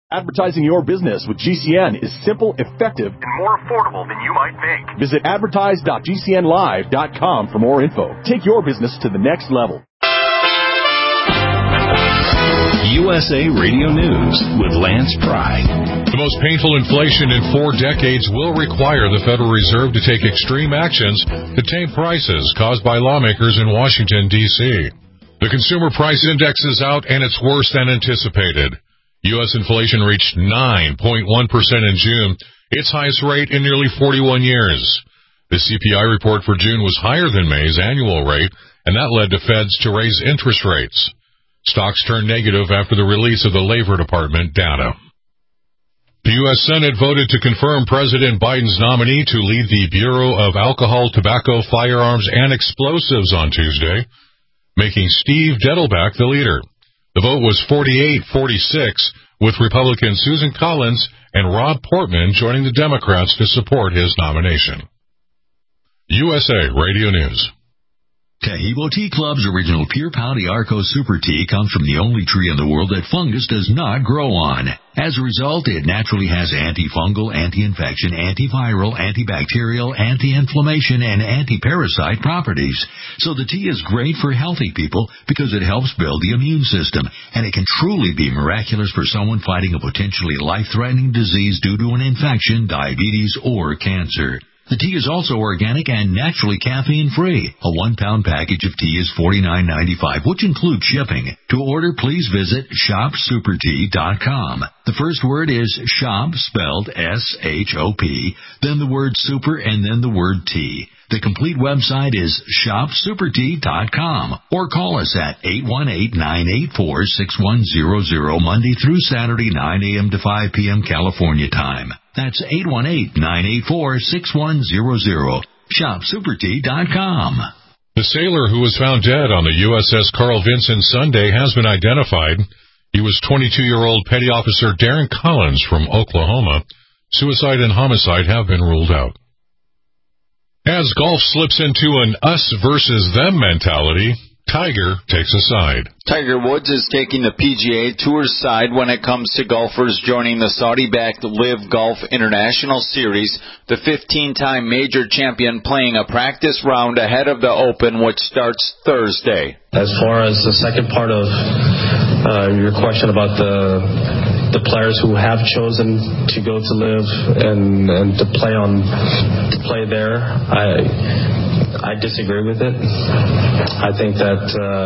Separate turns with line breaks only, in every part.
Advertising your business with GCN is simple, effective, and more affordable than you might think. Visit advertise.gcnlive.com for more info. Take your business to the next level.
USA Radio News with Lance Pry.
The most painful inflation in 4 decades will require the Federal Reserve to take extreme actions to tame prices caused by lawmakers in Washington, D.C. The Consumer Price Index is out, and it's worse than anticipated. U.S. inflation reached 9.1% in June, its highest rate in nearly 41 years. The CPI report for June was higher than May's annual rate, and that led the Feds to raise interest rates. Stocks turned negative after the release of the Labor Department data. The U.S. Senate voted to confirm President Biden's nominee to lead the Bureau of Alcohol, Tobacco, Firearms, and Explosives on Tuesday, making Steve Dettelbach the leader. The vote was 48-46, with Republican Susan Collins and Rob Portman joining the Democrats to support his nomination. USA Radio News.
Taheebo Tea Club's original Pure Pouty Arco Super Tea comes from the only tree in the world that fungus does not grow on. As a result, it naturally has antifungal, anti-infection, antiviral, antibacterial, anti-inflammation, and anti-parasite properties. So the tea is great for healthy people because it helps build the immune system, and it can truly be miraculous for someone fighting a potentially life-threatening disease due to an infection, diabetes, or cancer. The tea is also organic and naturally caffeine-free. A 1-pound package of tea is $49.95, which includes shipping. To order, please visit shopsupertea.com. The first word is shop, spelled S-H-O-P, then the word super, and then the word tea. The complete website is shopsupertea.com, or call us at 818-984-6100, Monday through Saturday, 9 a.m. to 5 p.m. California time. That's 818-984-6100. ShopSuperTea.com.
The sailor who was found dead on the USS Carl Vinson Sunday has been identified. He was 22-year-old Petty Officer Darren Collins from Oklahoma. Suicide and homicide have been ruled out. As golf slips into an us versus them mentality, Tiger takes a side.
Tiger Woods is taking the PGA Tour's side when it comes to golfers joining the Saudi-backed LIV Golf International Series, the 15-time major champion playing a practice round ahead of the Open, which starts Thursday.
As far as the second part of your question about the players who have chosen to go to LIV and to play there, I disagree with it. I think that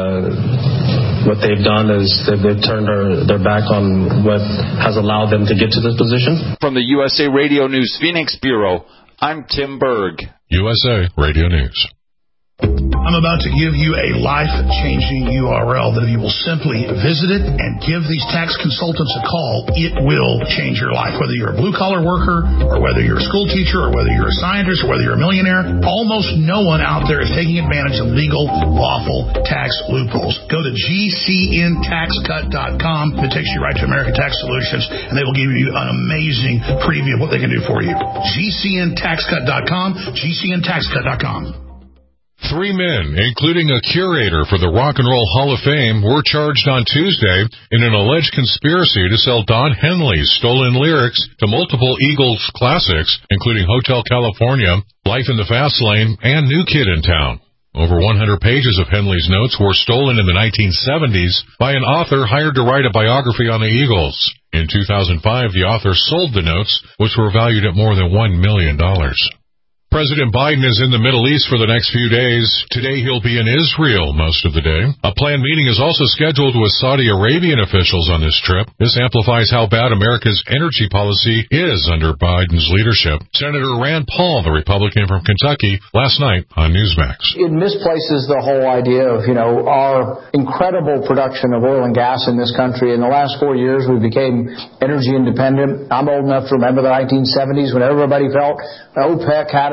what they've done is they've turned their back on what has allowed them to get to this position.
From the USA Radio News Phoenix Bureau, I'm Tim Berg.
USA Radio News.
I'm about to give you a life-changing URL that if you will simply visit it and give these tax consultants a call, it will change your life. Whether you're a blue-collar worker or whether you're a school teacher or whether you're a scientist or whether you're a millionaire, almost no one out there is taking advantage of legal, lawful tax loopholes. Go to GCNTaxCut.com. It takes you right to American Tax Solutions, and they will give you an amazing preview of what they can do for you. GCNTaxCut.com, GCNTaxCut.com.
3 men, including a curator for the Rock and Roll Hall of Fame, were charged on Tuesday in an alleged conspiracy to sell Don Henley's stolen lyrics to multiple Eagles classics, including Hotel California, Life in the Fast Lane, and New Kid in Town. Over 100 pages of Henley's notes were stolen in the 1970s by an author hired to write a biography on the Eagles. In 2005, the author sold the notes, which were valued at more than $1 million. President Biden is in the Middle East for the next few days. Today he'll be in Israel most of the day. A planned meeting is also scheduled with Saudi Arabian officials on this trip. This amplifies how bad America's energy policy is under Biden's leadership. Senator Rand Paul, the Republican from Kentucky, last night on Newsmax.
It misplaces the whole idea of, our incredible production of oil and gas in this country. In the last 4 years, we became energy independent. I'm old enough to remember the 1970s when everybody felt OPEC had us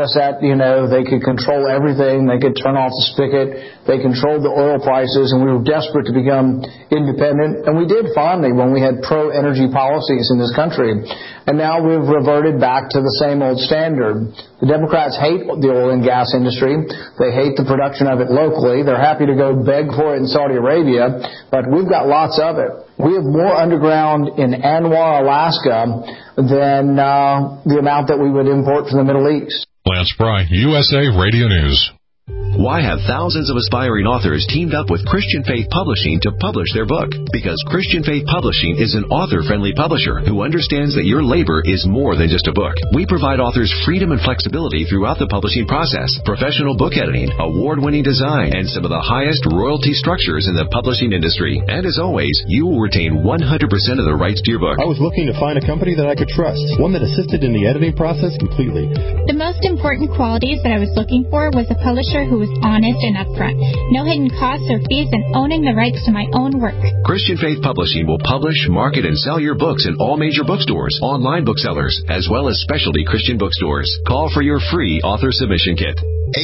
us that, they could control everything. They could turn off the spigot. They controlled the oil prices, and we were desperate to become independent. And we did finally when we had pro-energy policies in this country. And now we've reverted back to the same old standard. The Democrats hate the oil and gas industry. They hate the production of it locally. They're happy to go beg for it in Saudi Arabia, but we've got lots of it. We have more underground in Anwar, Alaska than the amount that we would import from the Middle East.
Lance Pry, USA Radio News.
Why have thousands of aspiring authors teamed up with Christian Faith Publishing to publish their book? Because Christian Faith Publishing is an author-friendly publisher who understands that your labor is more than just a book. We provide authors freedom and flexibility throughout the publishing process, professional book editing, award-winning design, and some of the highest royalty structures in the publishing industry. And as always, you will retain 100% of the rights to your book.
I was looking to find a company that I could trust, one that assisted in the editing process completely.
The most important qualities that I was looking for was a publisher who was honest and upfront, no hidden costs or fees, and owning the rights to my own work.
Christian Faith Publishing will publish, market, and sell your books in all major bookstores, online booksellers, as well as specialty Christian bookstores. Call for your free author submission kit.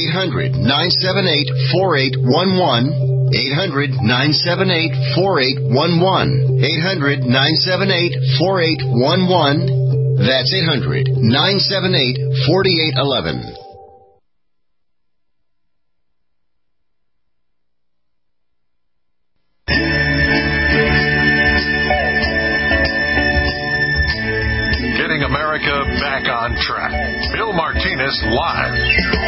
800-978-4811. 800-978-4811. 800-978-4811. That's 800-978-4811.
America back on track. Bill Martinez live.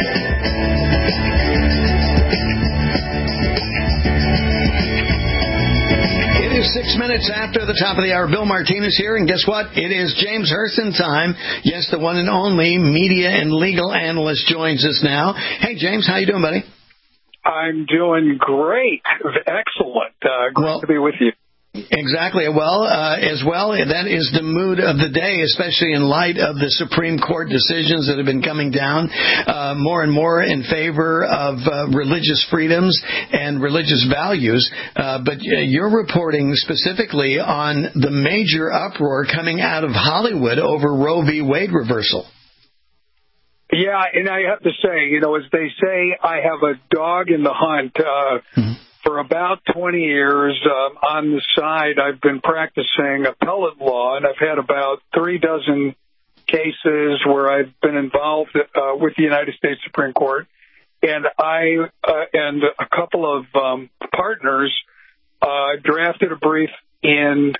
It is 6 minutes after the top of the hour. Bill Martinez here, and guess what? It is James Hurston time. Yes, the one and only media and legal analyst joins us now. Hey, James, how you doing, buddy?
I'm doing great. Excellent. Great to be with you.
Exactly. Well, that is the mood of the day, especially in light of the Supreme Court decisions that have been coming down more and more in favor of religious freedoms and religious values. But you're reporting specifically on the major uproar coming out of Hollywood over Roe v. Wade reversal.
Yeah, and I have to say, as they say, I have a dog in the hunt. For about 20 years on the side, I've been practicing appellate law, and I've had about 36 cases where I've been involved with the United States Supreme Court. And I and a couple of partners drafted a brief in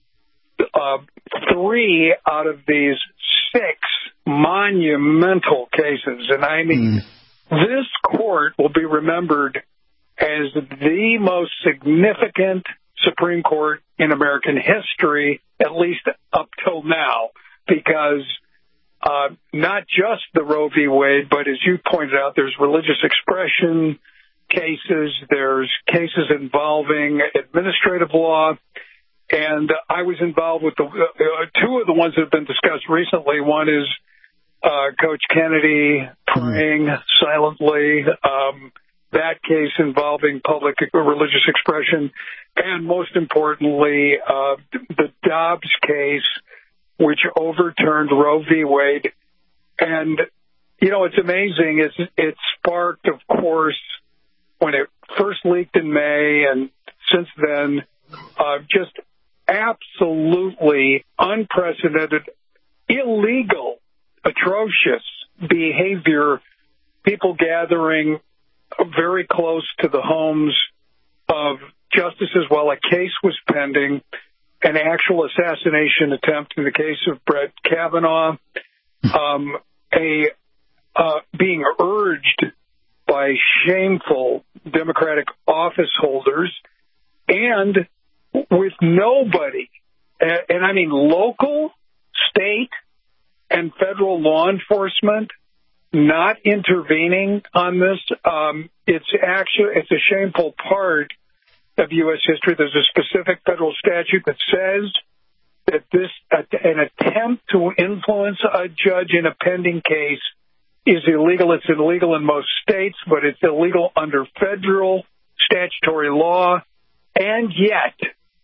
3 out of these 6 monumental cases. And I mean, this court will be remembered as the most significant Supreme Court in American history, at least up till now, because not just the Roe v. Wade, but as you pointed out, there's religious expression cases, there's cases involving administrative law, and I was involved with 2 of the ones that have been discussed recently. One is Coach Kennedy praying silently, that case involving public religious expression, and most importantly, the Dobbs case, which overturned Roe v. Wade. And, it's amazing. It sparked, of course, when it first leaked in May, and since then, just absolutely unprecedented, illegal, atrocious behavior, people gathering very close to the homes of justices while a case was pending, an actual assassination attempt in the case of Brett Kavanaugh, being urged by shameful Democratic office holders, and with nobody, and I mean local, state, and federal law enforcement not intervening on this. It's a shameful part of U.S. history. There's a specific federal statute that says that an attempt to influence a judge in a pending case is illegal. It's illegal in most states, but it's illegal under federal statutory law. And yet,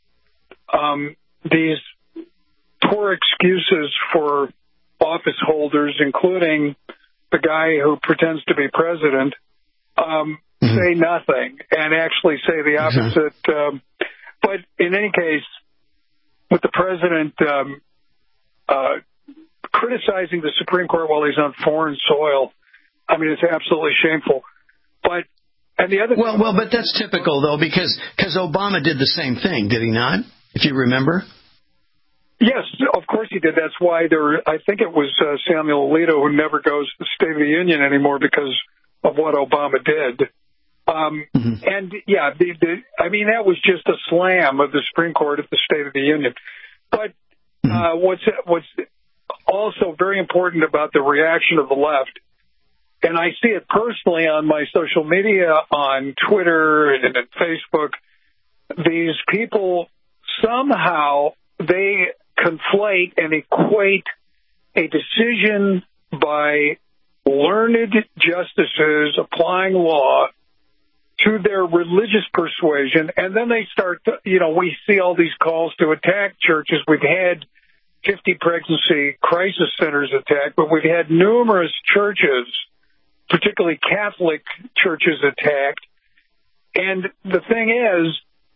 these poor excuses for office holders, including the guy who pretends to be president, say nothing and actually say the opposite. But in any case, with the president criticizing the Supreme Court while he's on foreign soil, I mean, it's absolutely shameful. But and the other
but that's typical though, because Obama did the same thing, did he not? If you remember.
Yes, of course he did. That's why I think it was Samuel Alito who never goes to the State of the Union anymore because of what Obama did. And yeah, I mean, that was just a slam of the Supreme Court at the State of the Union. But what's also very important about the reaction of the left, and I see it personally on my social media, on Twitter and at Facebook, these people somehow they conflate and equate a decision by learned justices applying law to their religious persuasion, and then they start to, we see all these calls to attack churches. We've had 50 pregnancy crisis centers attacked, but we've had numerous churches, particularly Catholic churches, attacked. And the thing is,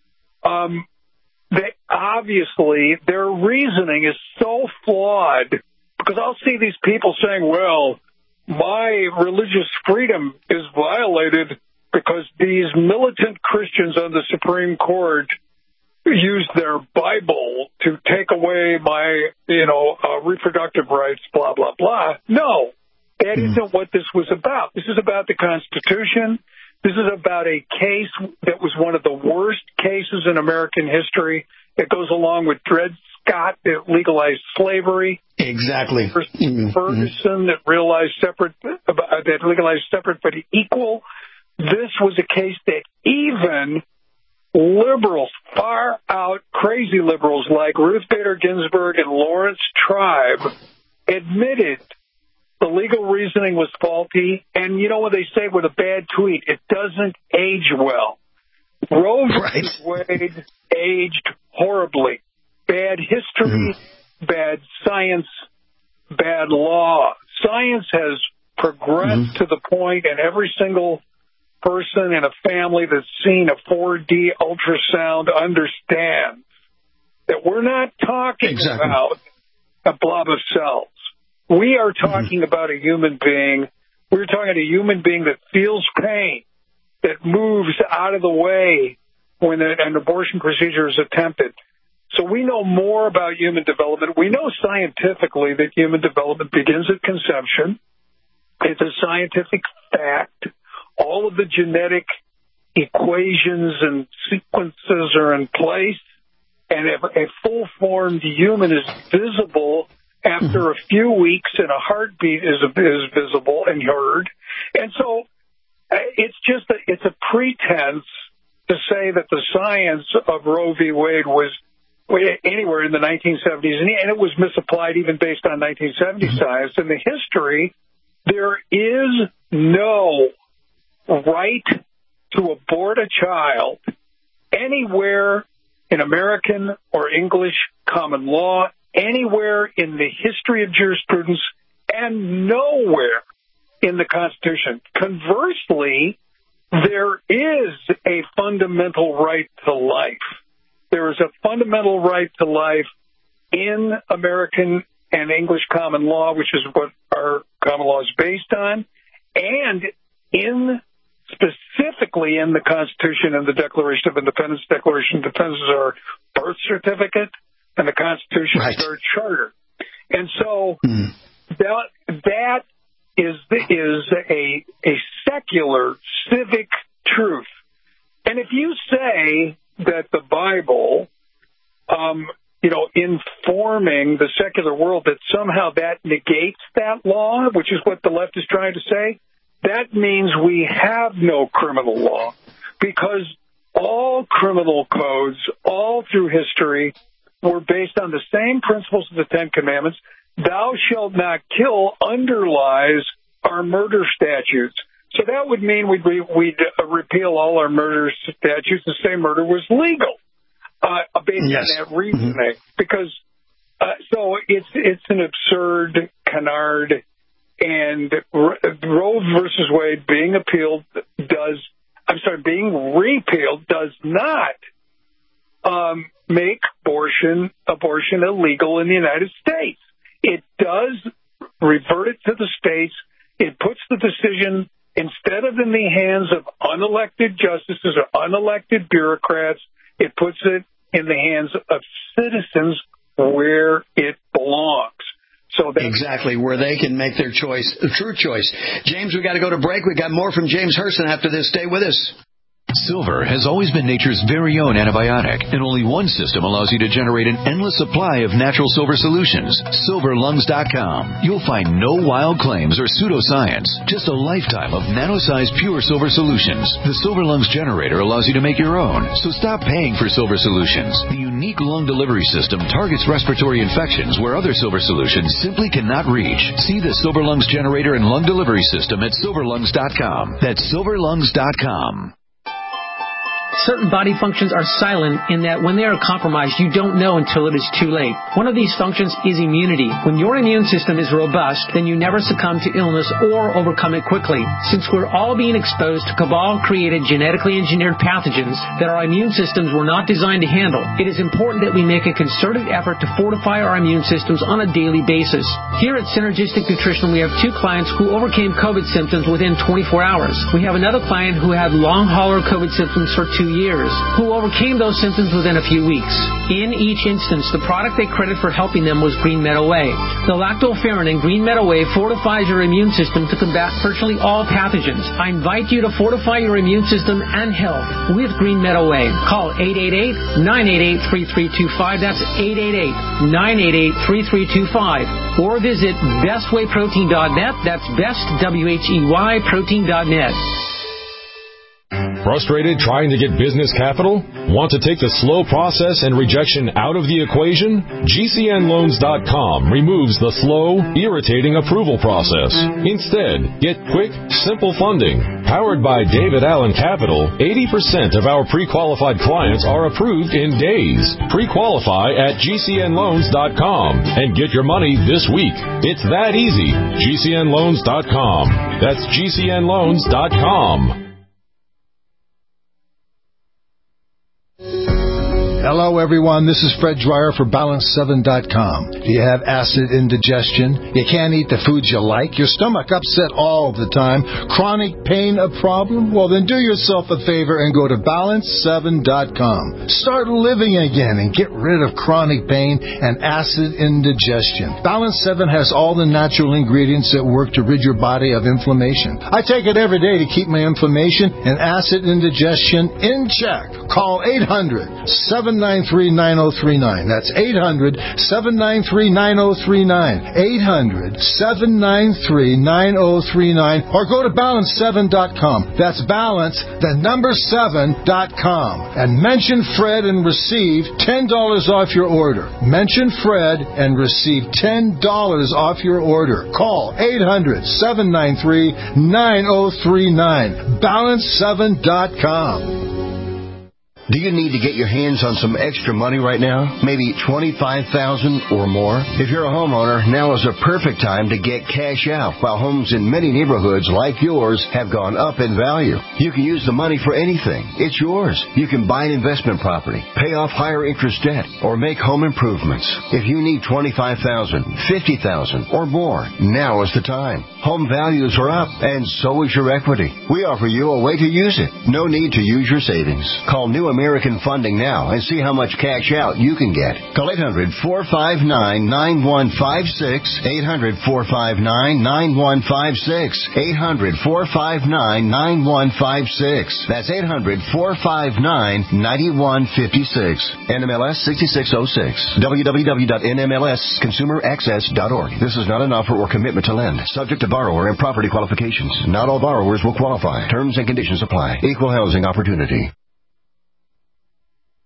they obviously their reasoning is so flawed, because I'll see these people saying, well, my religious freedom is violated because these militant Christians on the Supreme Court used their Bible to take away my, reproductive rights, blah, blah, blah. No, that isn't what this was about. This is about the Constitution. This is about a case that was one of the worst cases in American history. It goes along with Dred Scott that legalized slavery.
Exactly.
Ferguson that legalized separate but equal. This was a case that even liberals, far out crazy liberals like Ruth Bader Ginsburg and Lawrence Tribe, admitted the legal reasoning was faulty. And you know what they say with a bad tweet? It doesn't age well. Roe v. Wade aged horribly. Bad history, bad science, bad law. Science has progressed to the point, and every single person in a family that's seen a 4D ultrasound understands that we're not talking about a blob of cells. We are talking about a human being. We're talking about a human being that feels pain, that moves out of the way when an abortion procedure is attempted. So we know more about human development. We know scientifically that human development begins at conception. It's a scientific fact. All of the genetic equations and sequences are in place, and a full-formed human is visible after a few weeks, and a heartbeat is visible and heard. And so it's a pretense to say that the science of Roe v. Wade was anywhere in the 1970s, and it was misapplied even based on 1970 science. In the history, there is no right to abort a child anywhere in American or English common law, anywhere in the history of jurisprudence, and nowhere in the Constitution. Conversely, there is a fundamental right to life. There is a fundamental right to life in American and English common law, which is what our common law is based on, and specifically in the Constitution and the Declaration of Independence. Declaration of Independence is our birth certificate, and the Constitution is our charter. And so that is a secular civic truth. And if you say that the Bible, informing the secular world, that somehow that negates that law, which is what the left is trying to say, that means we have no criminal law, because all criminal codes all through history were based on the same principles of the Ten Commandments. Thou shalt not kill underlies our murder statutes. So that would mean we'd repeal all our murder statutes and say murder was legal based on that reasoning. Because so it's an absurd canard And Roe versus Wade being repealed does not make abortion illegal in the United States. It does revert it to the states. It puts the decision, instead of in the hands of unelected justices or unelected bureaucrats, it puts it in the hands of citizens where it belongs. So
exactly, where they can make their choice, a true choice. James, we got to go to break. We got more from James Herson after this. Stay with us.
Silver has always been nature's very own antibiotic, and only one system allows you to generate an endless supply of natural silver solutions. SilverLungs.com. You'll find no wild claims or pseudoscience, just a lifetime of nano-sized pure silver solutions. The Silver Lungs generator allows you to make your own, so stop paying for silver solutions. The unique lung delivery system targets respiratory infections where other silver solutions simply cannot reach. See the Silver Lungs generator and lung delivery system at SilverLungs.com. That's SilverLungs.com.
Certain body functions are silent in that when they are compromised, you don't know until it is too late. One of these functions is immunity. When your immune system is robust, then you never succumb to illness or overcome it quickly. Since we're all being exposed to cabal-created, genetically engineered pathogens that our immune systems were not designed to handle, it is important that we make a concerted effort to fortify our immune systems on a daily basis. Here at Synergistic Nutrition, we have 2 clients who overcame COVID symptoms within 24 hours. We have another client who had long hauler COVID symptoms for 2 years, who overcame those symptoms within a few weeks. In each instance, the product they credited for helping them was Green Meadow Whey. The lactoferrin in Green Meadow Whey fortifies your immune system to combat virtually all pathogens. I invite you to fortify your immune system and health with Green Meadow Whey. Call 888-988-3325. That's 888-988-3325. Or visit bestwayprotein.net. That's bestwheyprotein.net.
Frustrated trying to get business capital? Want to take the slow process and rejection out of the equation? GCNLoans.com removes the slow, irritating approval process. Instead, get quick, simple funding. Powered by David Allen Capital, 80% of our pre-qualified clients are approved in days. Pre-qualify at GCNLoans.com and get your money this week. It's that easy. GCNLoans.com. That's GCNLoans.com.
Hello, everyone. This is Fred Dreyer for Balance7.com. Do you have acid indigestion? You can't eat the foods you like? Your stomach upset all the time? Chronic pain a problem? Well, then do yourself a favor and go to Balance7.com. Start living again and get rid of chronic pain and acid indigestion. Balance 7 has all the natural ingredients that work to rid your body of inflammation. I take it every day to keep my inflammation and acid indigestion in check. Call 800-793-9039. That's 800-793-9039. 800-793-9039. Or go to Balance7.com. That's Balance, the number 7.com. And mention Fred and receive $10 off your order. Mention Fred and receive $10 off your order. Call 800-793-9039. Balance7.com.
Do you need to get your hands on some extra money right now? Maybe $25,000 or more? If you're a homeowner, now is a perfect time to get cash out while homes in many neighborhoods like yours have gone up in value. You can use the money for anything. It's yours. You can buy an investment property, pay off higher interest debt, or make home improvements. If you need $25,000, $50,000 or more, now is the time. Home values are up, and so is your equity. We offer you a way to use it. No need to use your savings. Call New American Funding now and see how much cash out you can get. Call 800-459-9156. 800-459-9156. 800-459-9156. That's 800-459-9156. NMLS 6606. www.nmlsconsumeraccess.org. This is not an offer or commitment to lend. Subject to borrower and property qualifications. Not all borrowers will qualify. Terms and conditions apply. Equal housing opportunity.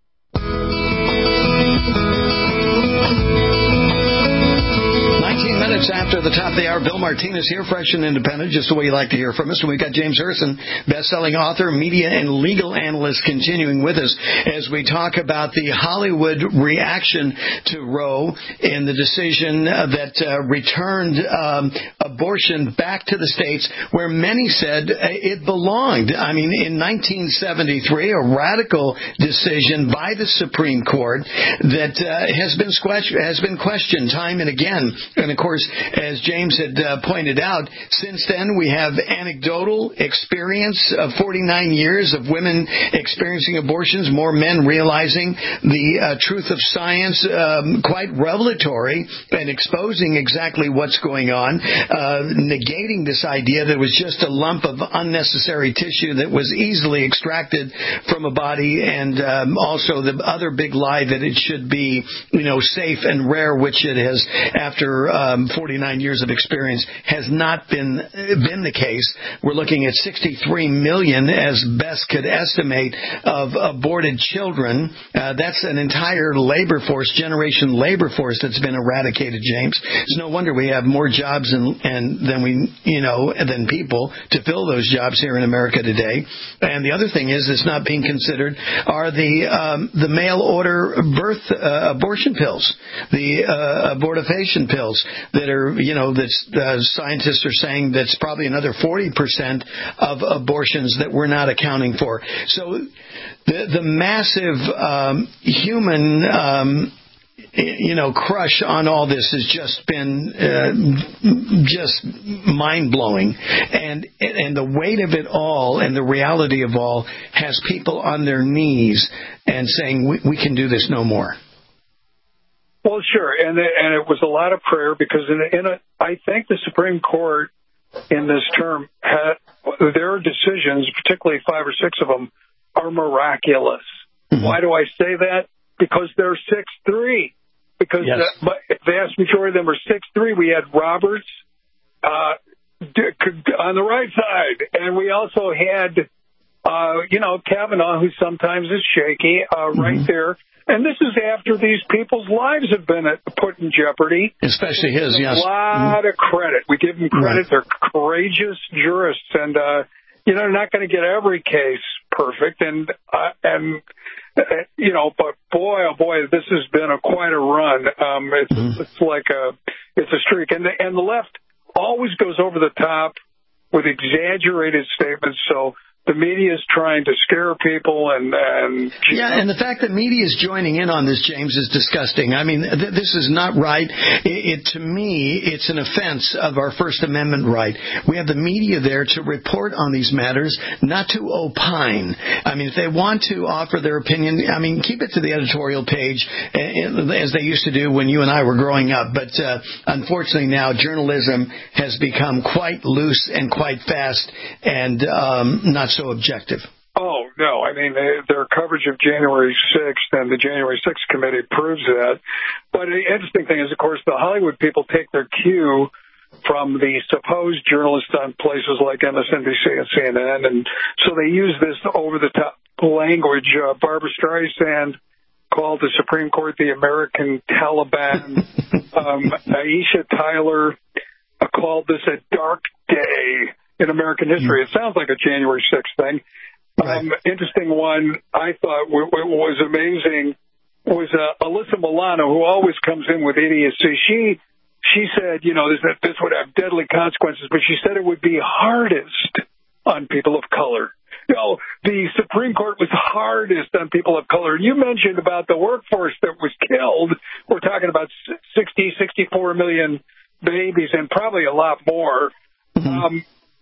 19 minutes minutes after the top of the hour. Bill Martinez here, fresh and independent, just the way you like to hear from us. And we've got James Harrison, best-selling author, media and legal analyst, continuing with us as we talk about the Hollywood reaction to Roe and the decision that returned abortion back to the states where many said it belonged. I mean, in 1973, a radical decision by the Supreme Court that has been questioned time and again. And, of course, as James had pointed out, since then we have anecdotal experience of 49 years of women experiencing abortions, more men realizing the truth of science, quite revelatory and exposing exactly what's going on, negating this idea that it was just a lump of unnecessary tissue that was easily extracted from a body, and also the other big lie that it should be, safe and rare, which it has, after 49 years of experience, has not been the case. We're looking at 63 million, as best could estimate, of aborted children. That's an entire generation labor force that's been eradicated, James. It's no wonder we have more jobs than people to fill those jobs here in America today. And the other thing is, it's not being considered are the mail order abortion pills, the abortifacient pills that are, that scientists are saying that's probably another 40% of abortions that we're not accounting for. So the massive human crush on all this has just been just mind-blowing. And the weight of it all and the reality of all has people on their knees and saying, we can do this no more.
Well, sure. And it was a lot of prayer, because I think the Supreme Court in this term, their decisions, particularly 5 or 6 of them, are miraculous. Mm-hmm. Why do I say that? Because they're 6'3". Because the vast majority of them are 6'3". We had Roberts on the right side, and we also had Kavanaugh, who sometimes is shaky, right there. And this is after these people's lives have been put in jeopardy.
Especially his, yes.
A lot of credit. We give them credit. Right. They're courageous jurists, and they're not going to get every case perfect. But boy, oh boy, this has been quite a run. It's like it's a streak, and the left always goes over the top with exaggerated statements. So the media is trying to scare people, and
the fact that media is joining in on this, James, is disgusting. I mean, this is not right. To me, it's an offense of our First Amendment right. We have the media there to report on these matters, not to opine. I mean, if they want to offer their opinion, keep it to the editorial page, as they used to do when you and I were growing up. But unfortunately now, journalism has become quite loose and quite fast, and not so objective.
Oh, no. Their coverage of January 6th and the January 6th committee proves that. But the interesting thing is, of course, the Hollywood people take their cue from the supposed journalists on places like MSNBC and CNN, and so they use this over-the-top language. Barbara Streisand called the Supreme Court the American Taliban. Aisha Tyler called this a dark day in American history. It sounds like a January 6th thing. Right. Interesting one I thought was amazing was Alyssa Milano, who always comes in with idiocy. She said, this would have deadly consequences, but she said it would be hardest on people of color. The Supreme Court was hardest on people of color. You mentioned about the workforce that was killed. We're talking about 64 million babies and probably a lot more. Mm-hmm.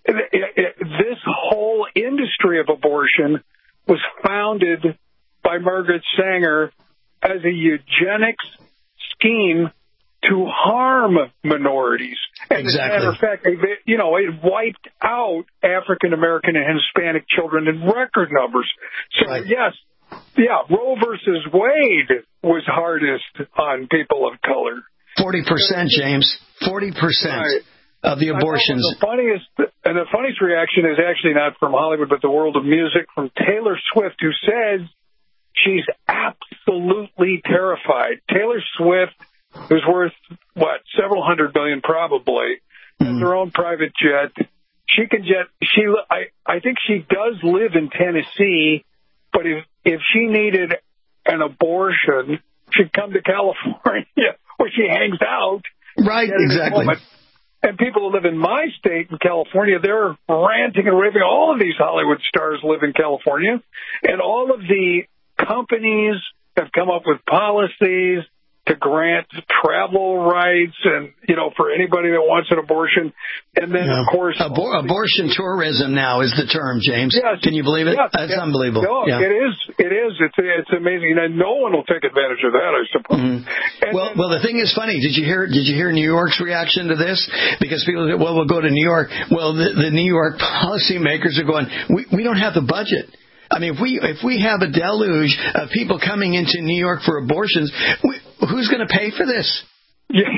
This whole industry of abortion was founded by Margaret Sanger as a eugenics scheme to harm minorities. And
exactly.
As a matter of fact, it wiped out African American and Hispanic children in record numbers. So, right. Roe versus Wade was hardest on people of color.
40%, James. 40%. Right. Of the abortions.
The funniest reaction is actually not from Hollywood, but the world of music, from Taylor Swift, who says she's absolutely terrified. Taylor Swift who's worth, several $100 billion probably, has her own private jet. I think she does live in Tennessee, but if she needed an abortion, she'd come to California where she hangs out.
Right, exactly.
And people who live in my state, in California, they're ranting and raving. All of these Hollywood stars live in California, and all of the companies have come up with policies to grant travel rights and, for anybody that wants an abortion. And then, of course...
abortion tourism now is the term, James.
Yes,
can you believe it? That's unbelievable.
No,
yeah.
It is. It's amazing. No one will take advantage of that, I suppose.
Well, the thing is funny. Did you hear New York's reaction to this? Because people say, well, we'll go to New York. Well, the New York policymakers are going, we don't have the budget. I mean, if we have a deluge of people coming into New York for abortions, who's going to pay for this?
Yeah.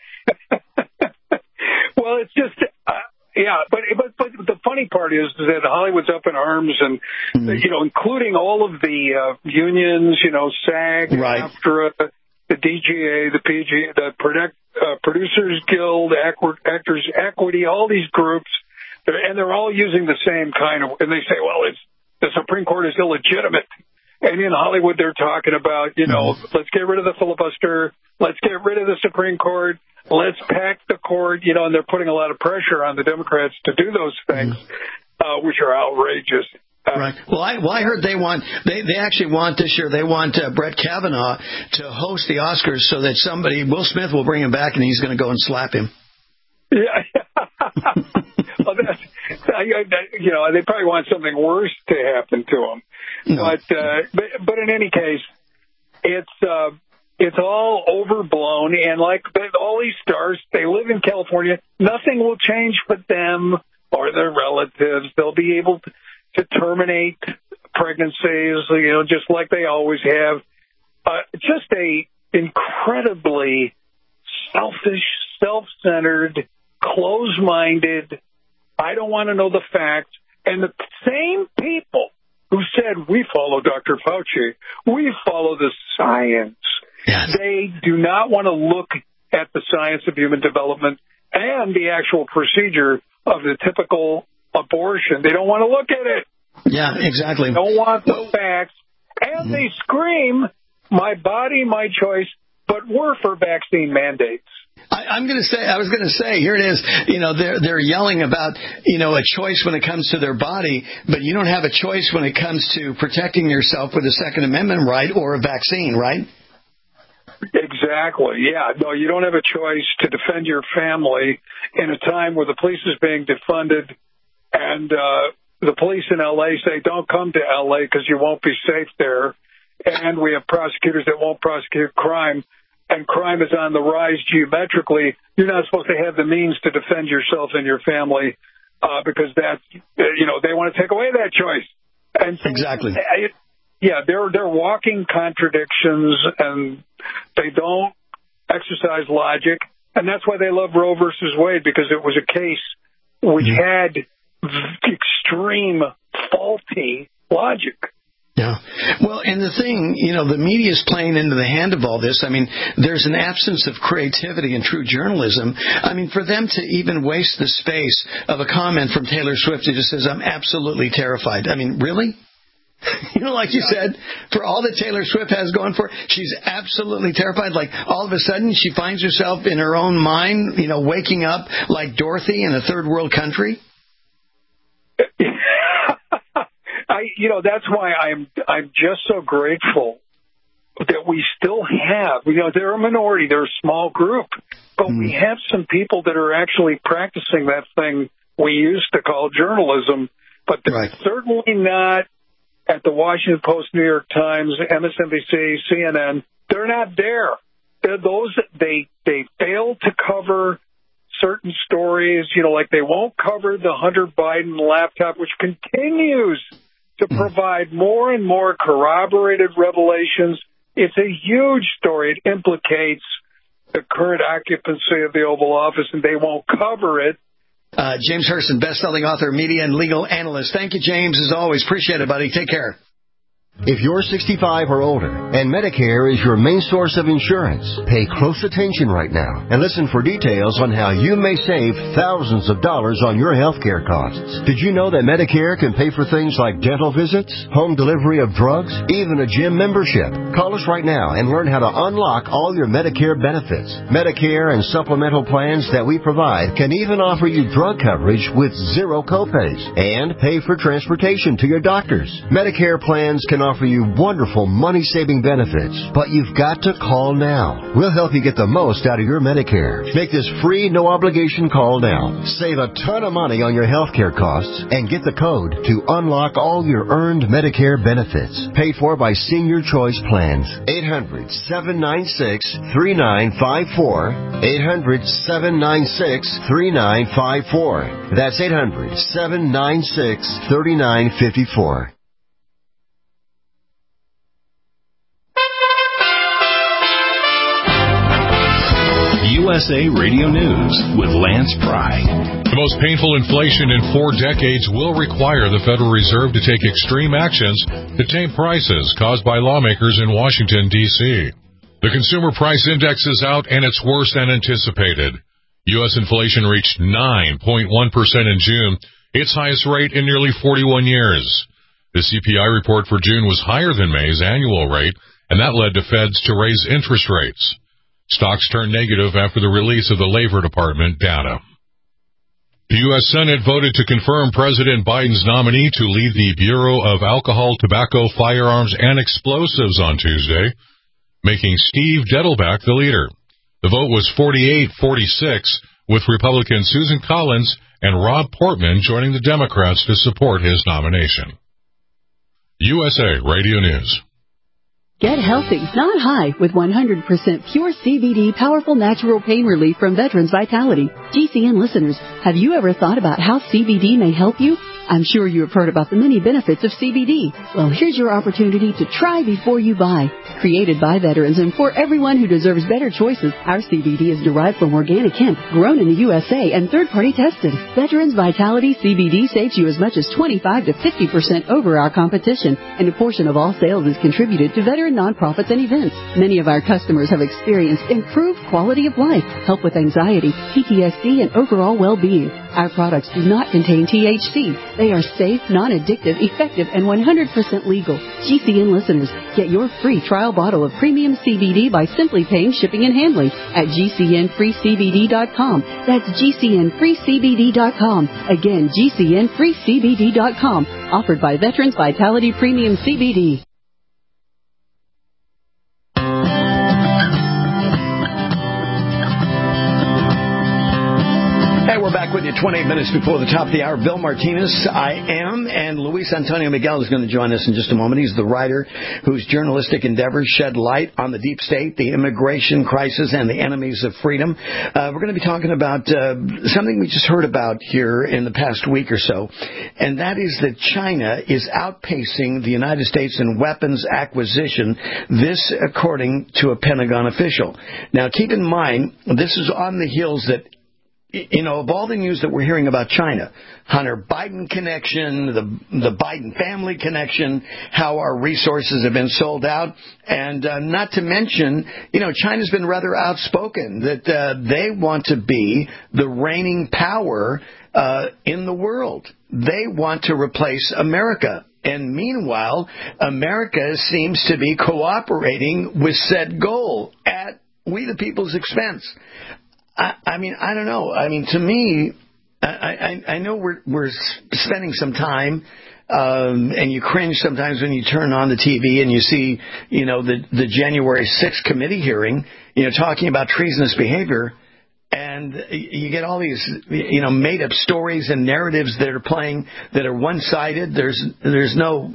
Well, it's just, but the funny part is that Hollywood's up in arms, and including all of the unions, SAG,
right.
AFTRA, the DGA, the PGA, the Producers Guild, Actors Equity, all these groups, and they're all using the same kind of, and they say, well, the Supreme Court is illegitimate. And in Hollywood, they're talking about, let's get rid of the filibuster. Let's get rid of the Supreme Court. Let's pack the court, and they're putting a lot of pressure on the Democrats to do those things, which are outrageous.
Right. Well, I heard they actually want this year, they want Brett Kavanaugh to host the Oscars so that Will Smith will bring him back and he's going to go and slap him.
Yeah. Well, they probably want something worse to happen to him. No. But in any case, it's all overblown, and like all these stars, they live in California. Nothing will change for them or their relatives. They'll be able to terminate pregnancies, just like they always have. Just a incredibly selfish, self-centered, close-minded, I don't want to know the facts. And the same people who said, we follow Dr. Fauci, we follow the science,
yes.
They do not want to look at the science of human development and the actual procedure of the typical abortion. They don't want to look at it.
Yeah, exactly.
They don't want the facts. And they scream, my body, my choice, but we're for vaccine mandates.
I was going to say, here it is. They're yelling about, a choice when it comes to their body, but you don't have a choice when it comes to protecting yourself with a Second Amendment right or a vaccine, right?
Exactly. Yeah. No, you don't have a choice to defend your family in a time where the police is being defunded, and the police in L.A. say, don't come to L.A. because you won't be safe there. And we have prosecutors that won't prosecute crime. And crime is on the rise geometrically. You're not supposed to have the means to defend yourself and your family because that's, they want to take away that choice. And so,
exactly.
They're walking contradictions, and they don't exercise logic. And that's why they love Roe versus Wade, because it was a case which had extreme faulty logic.
Yeah. Well, and the thing, the media is playing into the hand of all this. I mean, there's an absence of creativity in true journalism. I mean, for them to even waste the space of a comment from Taylor Swift that just says, I'm absolutely terrified. I mean, really? Like you said, for all that Taylor Swift has going for her, she's absolutely terrified. Like, all of a sudden, she finds herself in her own mind, waking up like Dorothy in a third world country.
That's why I'm just so grateful that we still have, they're a minority, they're a small group, but we have some people that are actually practicing that thing we used to call journalism, but they're certainly not at the Washington Post, New York Times, MSNBC, CNN. They're not there. They're those, they fail to cover certain stories, like they won't cover the Hunter Biden laptop, which continues to provide more and more corroborated revelations. It's a huge story. It implicates the current occupancy of the Oval Office, and they won't cover it.
James Hurston, best-selling author, media, and legal analyst. Thank you, James, as always. Appreciate it, buddy. Take care.
If you're 65 or older and Medicare is your main source of insurance, pay close attention right now and listen for details on how you may save thousands of dollars on your health care costs. Did you know that Medicare can pay for things like dental visits, home delivery of drugs, even a gym membership? Call us right now and learn how to unlock all your Medicare benefits. Medicare and supplemental plans that we provide can even offer you drug coverage with zero copays and pay for transportation to your doctors. Medicare plans can offer you wonderful money-saving benefits, but you've got to call now. We'll help you get the most out of your Medicare. Make this free, no-obligation call now. Save a ton of money on your health care costs and get the code to unlock all your earned Medicare benefits. Paid for by Senior Choice Plans. 800-796-3954. 800-796-3954. That's 800-796-3954.
USA Radio News with Lance Pry.
The most painful inflation in 4 decades will require the Federal Reserve to take extreme actions to tame prices caused by lawmakers in Washington, D.C. The Consumer Price Index is out, and it's worse than anticipated. U.S. inflation reached 9.1% in June, its highest rate in nearly 41 years. The CPI report for June was higher than May's annual rate, and that led the Feds to raise interest rates. Stocks turned negative after the release of the Labor Department data. The U.S. Senate voted to confirm President Biden's nominee to lead the Bureau of Alcohol, Tobacco, Firearms, and Explosives on Tuesday, making Steve Dettelbach the leader. The vote was 48-46, with Republican Susan Collins and Rob Portman joining the Democrats to support his nomination. USA Radio News.
Get healthy, not high, with 100% pure CBD powerful natural pain relief from Veterans Vitality. GCN listeners, have you ever thought about how CBD may help you? I'm sure you have heard about the many benefits of CBD. Well, here's your opportunity to try before you buy. Created by veterans and for everyone who deserves better choices, our CBD is derived from organic hemp, grown in the USA and third-party tested. Veterans Vitality CBD saves you as much as 25 to 50% over our competition, and a portion of all sales is contributed to veteran nonprofits and events. Many of our customers have experienced improved quality of life, help with anxiety, PTSD, and overall well-being. Our products do not contain THC. They are safe, non-addictive, effective, and 100% legal. GCN listeners, get your free trial bottle of premium CBD by simply paying shipping and handling at GCNFreeCBD.com. That's GCNFreeCBD.com. Again, GCNFreeCBD.com. Offered by Veterans Vitality Premium CBD.
Hey, we're back with you 28 minutes before the top of the hour. Bill Martinez, I am, and Luis Antonio Miguel is going to join us in just a moment. He's the writer whose journalistic endeavors shed light on the deep state, the immigration crisis, and the enemies of freedom. We're going to be talking about something we just heard about here in the past week or so, and that is that China is outpacing the United States in weapons acquisition, this according to a Pentagon official. Now, keep in mind, this is on the heels that, you know, of all the news that we're hearing about China, Hunter Biden connection, the Biden family connection, how our resources have been sold out, and not to mention, you know, China's been rather outspoken that they want to be the reigning power in the world. They want to replace America. And meanwhile, America seems to be cooperating with said goal at we the people's expense. I mean, I don't know. I mean, to me, I know we're spending some time, and you cringe sometimes when you turn on the TV and you see, you know, the January 6th committee hearing, you know, talking about treasonous behavior, and you get all these, you know, made-up stories and narratives that are playing that are one-sided. There's no,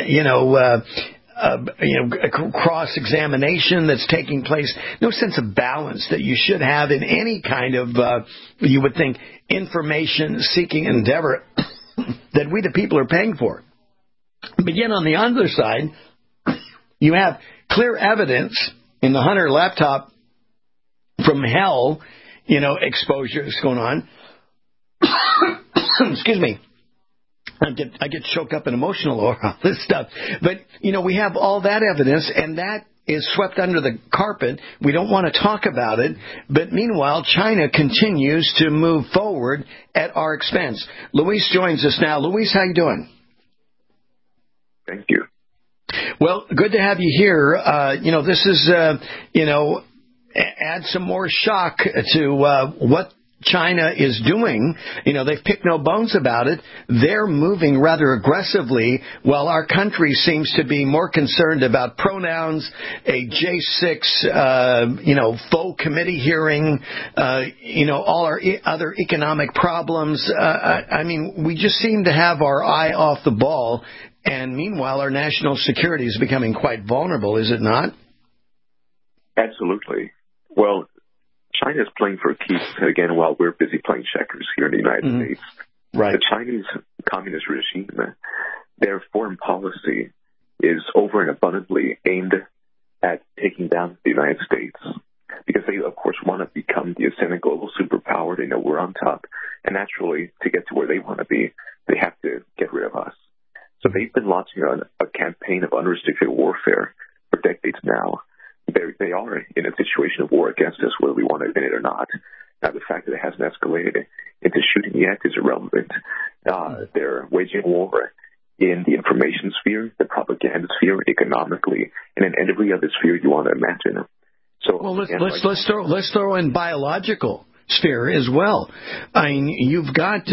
cross-examination that's taking place, no sense of balance that you should have in any kind of, you would think, information-seeking endeavor that we the people are paying for. But yet on the other side, you have clear evidence in the Hunter laptop from hell, you know, exposure that's going on. Excuse me. I get choked up and emotional over all this stuff. But, we have all that evidence, and that is swept under the carpet. We don't want to talk about it. But meanwhile, China continues to move forward at our expense. Luis joins us now. Luis, how you doing?
Thank you.
Well, good to have you here. This is, add some more shock to what China is doing. They've picked no bones about it. They're moving rather aggressively, while our country seems to be more concerned about pronouns, a J6, full committee hearing, all our other economic problems. We just seem to have our eye off the ball, and meanwhile, our national security is becoming quite vulnerable, is it not?
Absolutely. Well, China's playing for keeps, again, while we're busy playing checkers here in the United States.
Right.
The Chinese communist regime, their foreign policy is over and abundantly aimed at taking down the United States, because they, of course, want to become the ascendant global superpower. They know we're on top. And naturally, to get to where they want to be, they have to get rid of us. So they've been launching a campaign of unrestricted warfare for decades now. They are in a situation of war against us, whether we want to admit it or not. Now, the fact that it hasn't escalated into shooting yet is irrelevant. They're waging war in the information sphere, the propaganda sphere, economically, and in every other sphere you want to imagine. So,
well, let's throw in biological sphere as well. You've got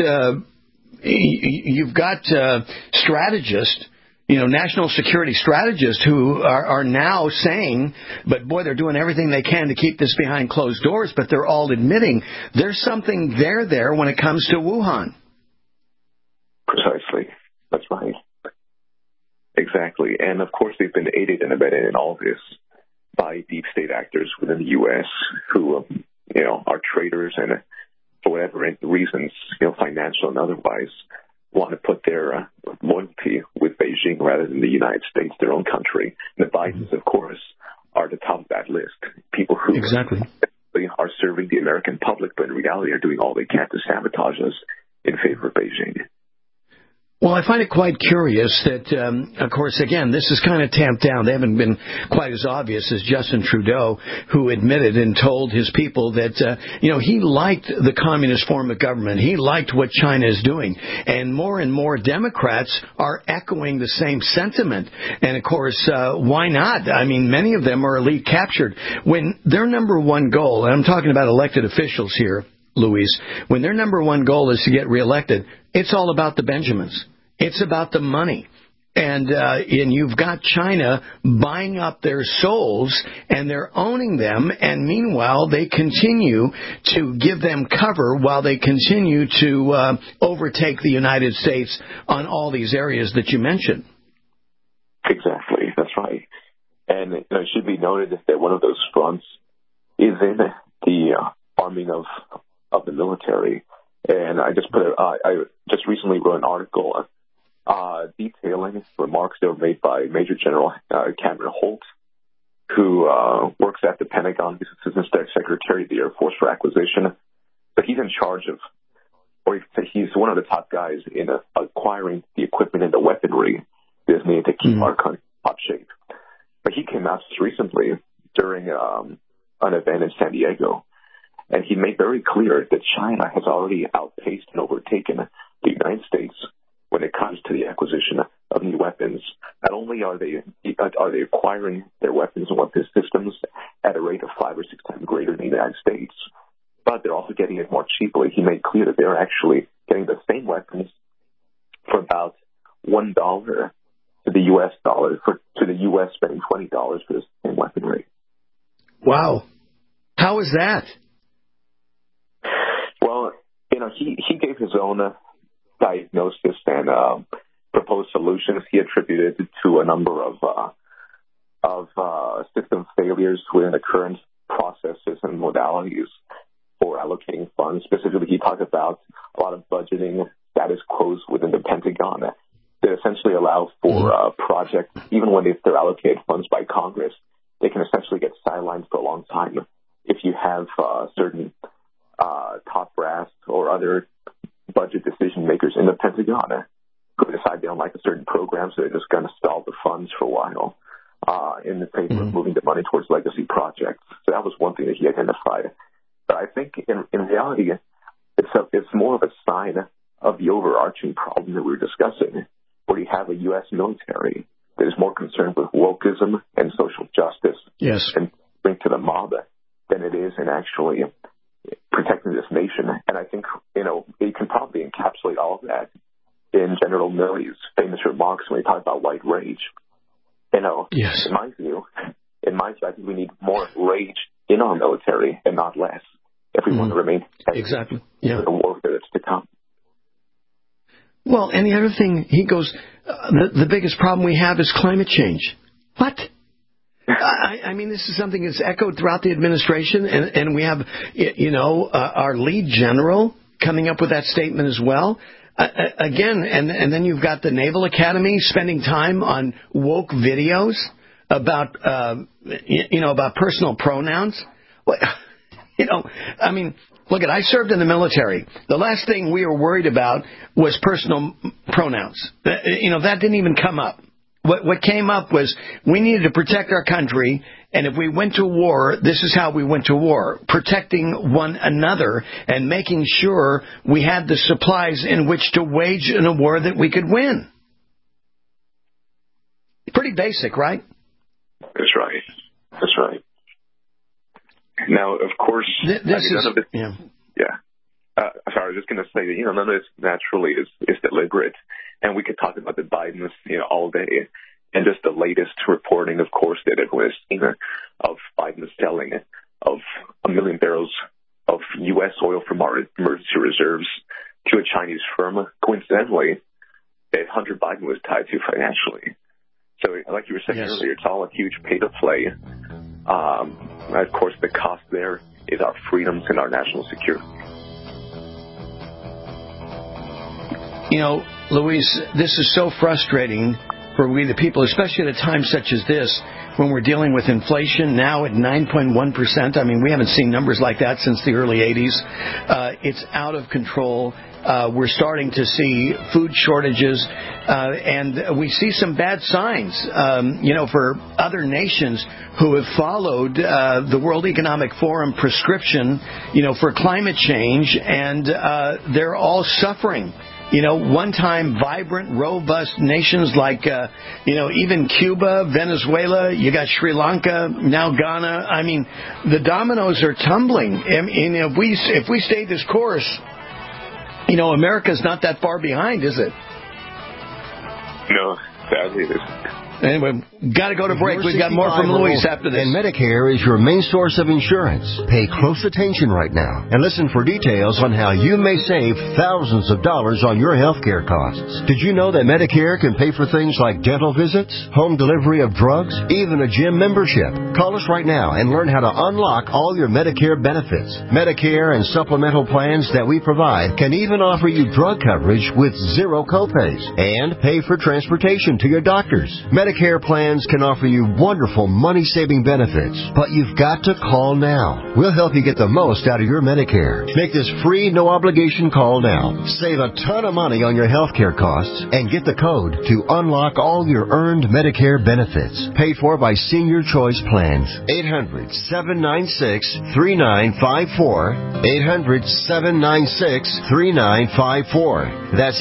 strategists, national security strategists who are now saying, but boy, they're doing everything they can to keep this behind closed doors, but they're all admitting there's something there when it comes to Wuhan.
Precisely. That's right. Exactly. And of course, they've been aided and abetted in all this by deep state actors within the U.S. who, are traitors and for whatever reasons, financial and otherwise, want to put their loyalty with Beijing rather than the United States, their own country. And the Bidens, of course, are at the top of that list. People who are serving the American public, but in reality are doing all they can to sabotage us in favor of Beijing.
Well, I find it quite curious that, of course, again, this is kind of tamped down. They haven't been quite as obvious as Justin Trudeau, who admitted and told his people that, he liked the communist form of government. He liked what China is doing. And more Democrats are echoing the same sentiment. And, of course, why not? Many of them are elite captured. When their number one goal, and I'm talking about elected officials here, Luis, when their number one goal is to get reelected, it's all about the Benjamins. It's about the money. And you've got China buying up their souls, and they're owning them, and meanwhile they continue to give them cover while they continue to overtake the United States on all these areas that you mentioned.
Exactly, that's right. And it should be noted that one of those fronts is in the arming of the military. And I just recently wrote an article detailing remarks that were made by Major General Cameron Holt, who works at the Pentagon. He's Assistant Secretary of the Air Force for Acquisition. But he's in charge of, or he's one of the top guys in acquiring the equipment and the weaponry that's needed to keep our country in top shape. But he came out just recently during an event in San Diego, and he made very clear that China has already outpaced and overtaken the United States when it comes to the acquisition of new weapons. Not only are they acquiring their weapons and weapons systems at a rate of 5 or 6 times greater than the United States, but they're also getting it more cheaply. He made clear that they're actually getting the same weapons for about $1 to the U.S. dollar, to the U.S. spending $20 for the same weaponry.
Wow. How is that?
Well, he gave his own diagnosis and proposed solutions. He attributed it to a number of system failures within the current processes and modalities for allocating funds. Specifically, he talked about a lot of budgeting status quos within the Pentagon that essentially allow for projects, even when they're allocated funds by Congress, they can essentially get sidelined for a long time if you have certain top brass or other budget decision makers in the Pentagon who decide they don't like a certain program, so they're just going to stall the funds for a while in the favor of moving the money towards legacy projects. So that was one thing that he identified. But I think in reality, it's more of a sign of the overarching problem that we were discussing, where you have a U.S. military that is more concerned with wokeism and social justice and bring to the mob than it is in actually protecting this nation. And I think, it can probably encapsulate all of that in General Milley's famous remarks when he talked about white rage. In my view, I think we need more rage in our military and not less if we want to remain
exactly
the warfare that's to come.
Well, and the other thing, he goes, the biggest problem we have is climate change. What? I mean, this is something that's echoed throughout the administration, and we have, our lead general coming up with that statement as well. Again, and then you've got the Naval Academy spending time on woke videos about, about personal pronouns. I mean, look, I served in the military. The last thing we were worried about was personal pronouns. That didn't even come up. What came up was we needed to protect our country, and if we went to war, this is how we went to war, protecting one another and making sure we had the supplies in which to wage in a war that we could win. Pretty basic, right?
That's right. That's right. Now, of course, sorry, I was just going to say that, none of this naturally is deliberate. And we could talk about the Bidens, all day. And just the latest reporting, of course, that everyone has seen of Biden's selling of 1 million barrels of U.S. oil from our emergency reserves to a Chinese firm, coincidentally, that Hunter Biden was tied to financially. So, like you were saying earlier, it's all a huge pay-to-play. Of course, the cost there is our freedoms and our national security.
Luis, this is so frustrating for we the people, especially at a time such as this, when we're dealing with inflation now at 9.1%. I mean, we haven't seen numbers like that since the early 80s. It's out of control. We're starting to see food shortages, and we see some bad signs, for other nations who have followed the World Economic Forum prescription, for climate change, and they're all suffering. One-time vibrant, robust nations like, even Cuba, Venezuela, you got Sri Lanka, now Ghana. I mean, the dominoes are tumbling. And if we stay this course, America's not that far behind, is it?
No, sadly it isn't.
Anyway, got to go to break. We've got more from Luis after this.
And Medicare is your main source of insurance. Pay close attention right now and listen for details on how you may save thousands of dollars on your health care costs. Did you know that Medicare can pay for things like dental visits, home delivery of drugs, even a gym membership? Call us right now and learn how to unlock all your Medicare benefits. Medicare and supplemental plans that we provide can even offer you drug coverage with zero copays and pay for transportation to your doctors. Medicare plans can offer you wonderful money-saving benefits, but you've got to call now. We'll help you get the most out of your Medicare. Make this free, no-obligation call now. Save a ton of money on your health care costs and get the code to unlock all your earned Medicare benefits. Paid for by Senior Choice Plans. 800-796-3954. 800-796-3954. That's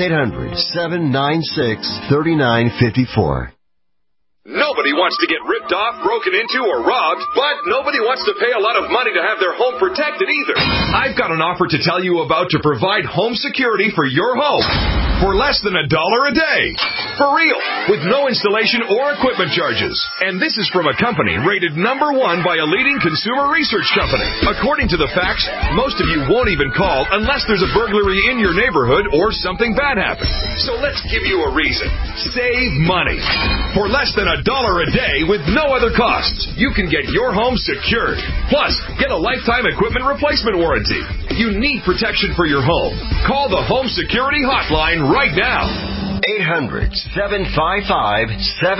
800-796-3954.
Nobody wants to get ripped off, broken into, or robbed, but nobody wants to pay a lot of money to have their home protected either. I've got an offer to tell you about to provide home security for your home for less than $1 a day. For real, with no installation or equipment charges. And this is from a company rated #1 by a leading consumer research company. According to the facts, most of you won't even call unless there's a burglary in your neighborhood or something bad happens. So let's give you a reason. Save money. For less than $1 a day with no other costs, you can get your home secured. Plus, get a lifetime equipment replacement warranty. You need protection for your home. Call the Home Security Hotline right now.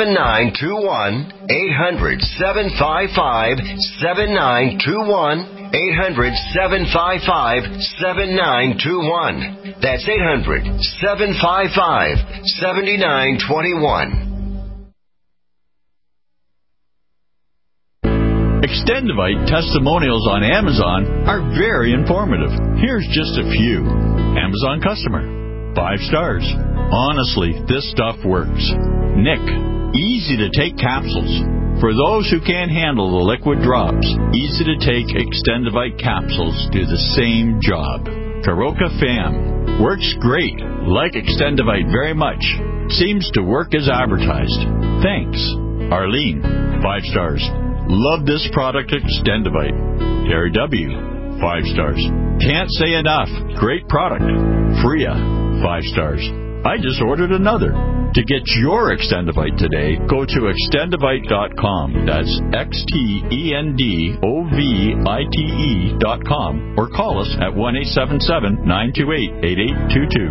800-755-7921. 800-755-7921. 800-755-7921. That's 800-755-7921.
Extendivite testimonials on Amazon are very informative. Here's just a few. Amazon customer. 5 stars. Honestly, this stuff works. Nick. Easy to take capsules. For those who can't handle the liquid drops, easy to take Extendivite capsules do the same job. Karoka Fam. Works great. Like Extendivite very much. Seems to work as advertised. Thanks. Arlene. 5 stars. Love this product, Extendivite. Terry W. 5 stars. Can't say enough. Great product. Freya. 5 stars. I just ordered another. To get your Extendivite today, go to extendivite.com. That's XTENDOVITE.com or call us at 1-877-928-8822.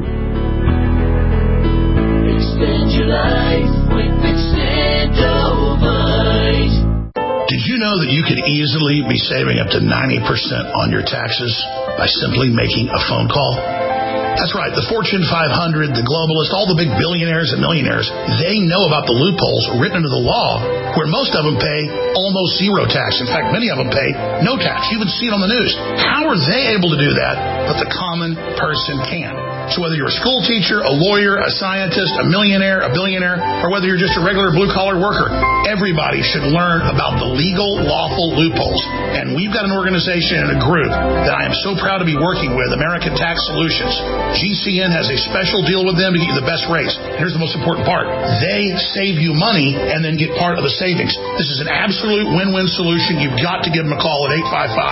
Extend your life with Extendovite.
Did you know that you could easily be saving up to 90% on your taxes by simply making a phone call? That's right. The Fortune 500, the globalists, all the big billionaires and millionaires, they know about the loopholes written into the law where most of them pay almost zero tax. In fact, many of them pay no tax. You would see it on the news. How are they able to do that, but the common person can? So whether you're a school teacher, a lawyer, a scientist, a millionaire, a billionaire, or whether you're just a regular blue-collar worker, everybody should learn about the legal, lawful loopholes. And we've got an organization and a group that I am so proud to be working with, American Tax Solutions. GCN has a special deal with them to get you the best rates. Here's the most important part. They save you money and then get part of the savings. This is an absolute win-win solution. You've got to give them a call at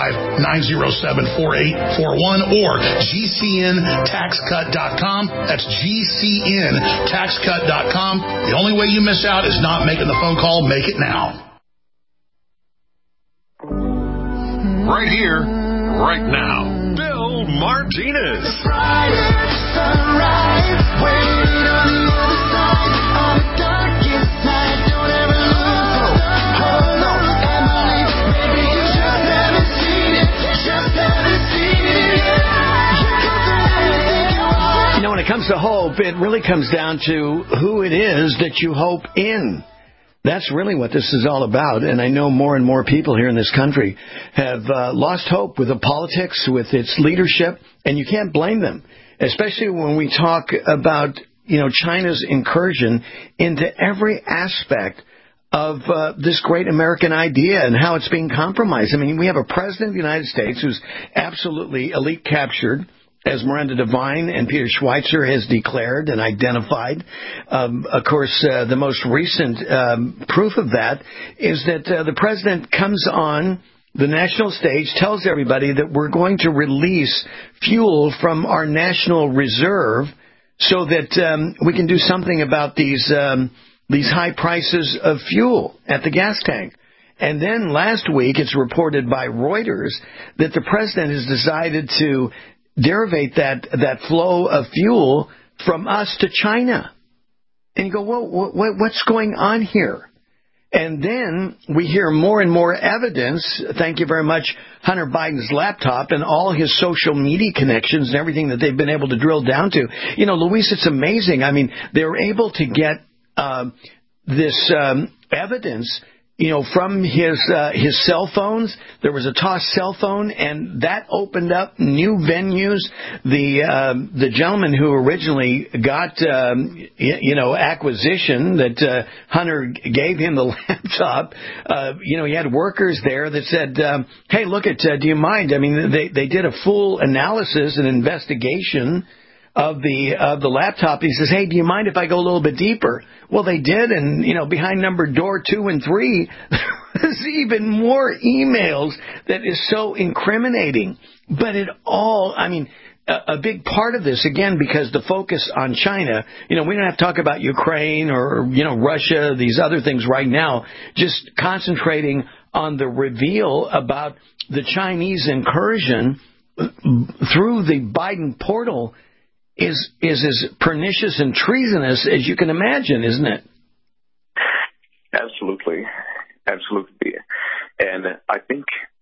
855-907-4841 or GCNTaxCut.com. That's GCNTaxCut.com. The only way you miss out is not making the phone call. Make it now.
Right here, right now. Bill Martinez.
You know, when it comes to hope, it really comes down to who it is that you hope in. That's really what this is all about. And I know more and more people here in this country have lost hope with the politics, with its leadership, and you can't blame them, especially when we talk about, China's incursion into every aspect of this great American idea and how it's being compromised. I mean, we have a president of the United States who's absolutely elite captured, as Miranda Devine and Peter Schweitzer has declared and identified. Of course, the most recent proof of that is that the president comes on the national stage, tells everybody that we're going to release fuel from our national reserve so that we can do something about these high prices of fuel at the gas tank. And then last week, it's reported by Reuters that the president has decided to derivate that flow of fuel from us to China. And you go, well, what's going on here? And then we hear more and more evidence, thank you very much, Hunter Biden's laptop and all his social media connections and everything that they've been able to drill down to. Luis, it's amazing. I mean, they were able to get this evidence from his cell phones. There was a tossed cell phone, and that opened up new venues. The gentleman who originally got acquisition that Hunter gave him the laptop. He had workers there that said, "Hey, look at. Do you mind?" I mean, they did a full analysis and investigation of the laptop. He says, "Hey, do you mind if I go a little bit deeper?" Well, they did, and behind numbered door 2 and 3, there's even more emails that is so incriminating. But it all, a big part of this, again, because the focus on China, we don't have to talk about Ukraine or, Russia, these other things right now, just concentrating on the reveal about the Chinese incursion through the Biden portal is as pernicious and treasonous as you can imagine, isn't it?
Absolutely. And I think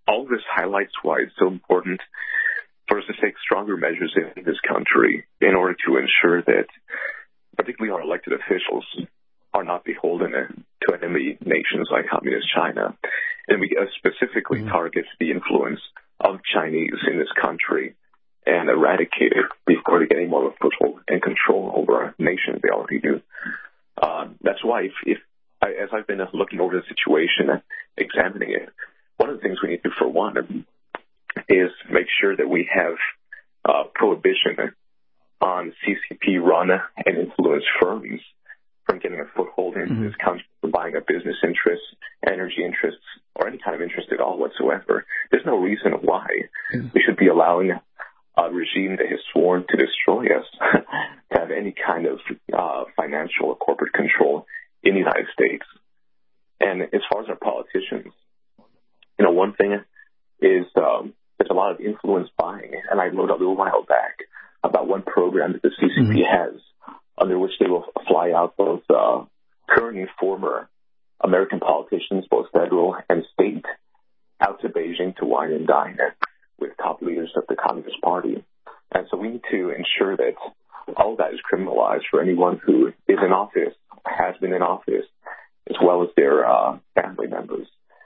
all of this highlights why it's so important for us to take stronger measures in this country in order to ensure that particularly our elected officials are not beholden to enemy nations like Communist China. And we specifically target the influence of Chinese in this country and eradicate it before they get any more of a foothold and control over our nation. They already do. That's why as I've been looking over the situation, examining it, one of the things we need to do, for one, is make sure that we have prohibition on CCP-run and influenced firms from getting a foothold in this country, for buying up business interests, energy interests, or any kind of interest at all whatsoever. There's no reason why we should be allowing a regime that has sworn to destroy us to have any kind of financial or corporate control in the United States. And as far as our politicians, one thing is there's a lot of influence buying. And I wrote a little while back about one program that the CCP has, under which they will fly out both current and former American politicians, both federal and state, out to Beijing to wine and dine with top leaders of the Communist Party. And so we need to ensure that all of that is criminalized for anyone who is in office, has been in office, as well as their family members.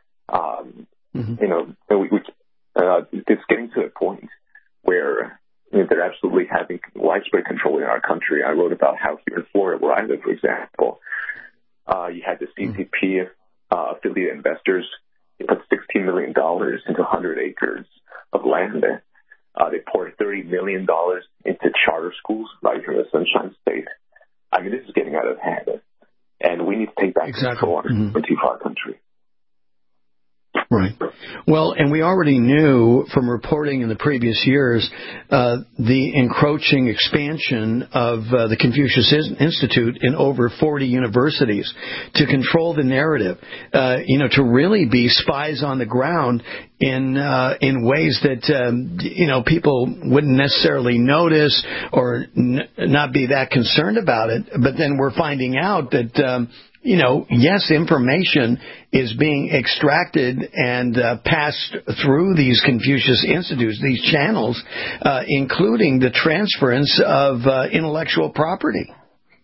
It's getting to a point where they're absolutely having widespread control in our country. I wrote about how here in Florida, where I live, for example, you had the CCP affiliate investors. They put $16 million into 100 acres of land. They poured $30 million into charter schools right here in the Sunshine State. I mean, this is getting out of hand, and we need to take back control of our country.
Right. Well, and we already knew from reporting in the previous years the encroaching expansion of the Confucius Institute in over 40 universities to control the narrative, to really be spies on the ground in ways that people wouldn't necessarily notice or not be that concerned about it. But then we're finding out that yes, information is being extracted and passed through these Confucius Institutes, these channels, including the transference of intellectual property.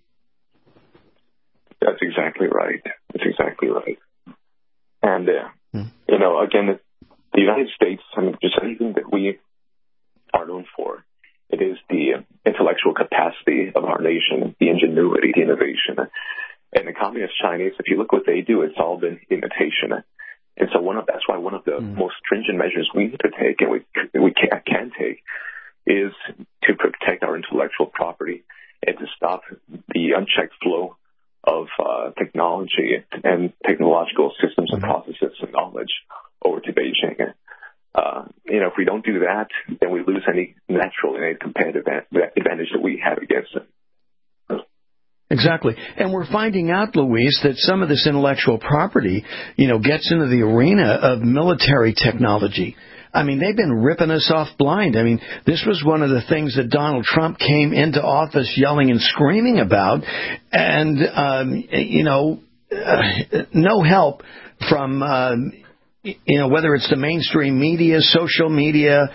That's exactly right. And, again, the United States, just anything that we are known for, it is the intellectual capacity of our nation, the ingenuity, the innovation. And the Communist Chinese, if you look what they do, it's all been imitation. And so that's why one of the most stringent measures we need to take, and we can take, is to protect our intellectual property and to stop the unchecked flow of technology and technological systems and processes and knowledge over to Beijing. If we don't do that, then we lose any natural innate competitive advantage that we have against them.
Exactly. And we're finding out, Luis, that some of this intellectual property, gets into the arena of military technology. I mean, they've been ripping us off blind. I mean, this was one of the things that Donald Trump came into office yelling and screaming about. And, no help from, whether it's the mainstream media, social media,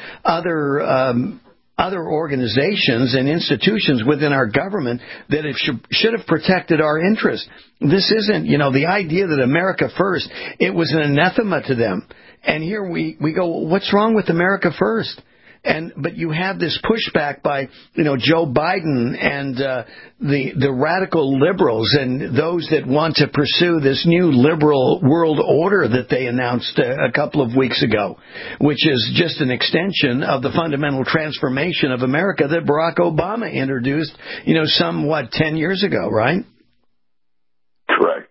other organizations and institutions within our government that should have protected our interests. This isn't, the idea that America first, it was an anathema to them. And here we go, what's wrong with America first? But you have this pushback by, Joe Biden and the radical liberals and those that want to pursue this new liberal world order that they announced a couple of weeks ago, which is just an extension of the fundamental transformation of America that Barack Obama introduced, 10 years ago, right?
Correct.